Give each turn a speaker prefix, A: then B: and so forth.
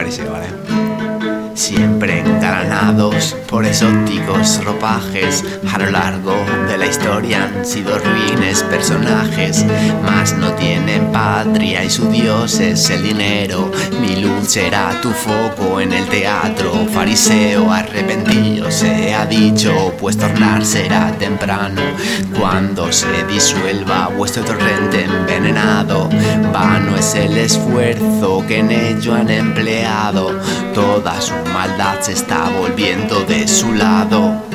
A: fariseo, ¿vale? Siempre engalanados por exóticos ropajes, a lo largo de la historia han sido ruines personajes, mas no tienen patria y su dios es el dinero. Mi luz será tu foco en el teatro, fariseo arrepentido se ha dicho, pues tornar será temprano cuando se disuelva vuestro torrente envenenado. Vano es el esfuerzo que en ello han empleado, toda su maldad se está volviendo de su lado.